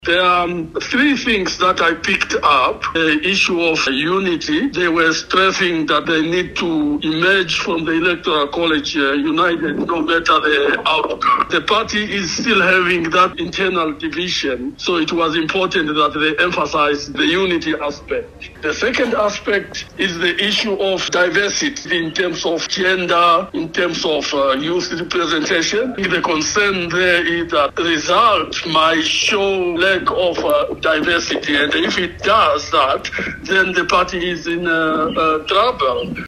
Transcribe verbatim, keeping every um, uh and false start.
There are um, three things that I picked up. The issue of unity. They were stressing that they need to emerge from the Electoral College uh, united no matter the outcome. The party is still having that internal division, so it was important that they emphasize the unity aspect. The second aspect is the issue of diversity in terms of gender, in terms of uh, youth representation. The concern there is that the result might show lack of uh, diversity, and if it does that, then the party is in uh, uh, trouble.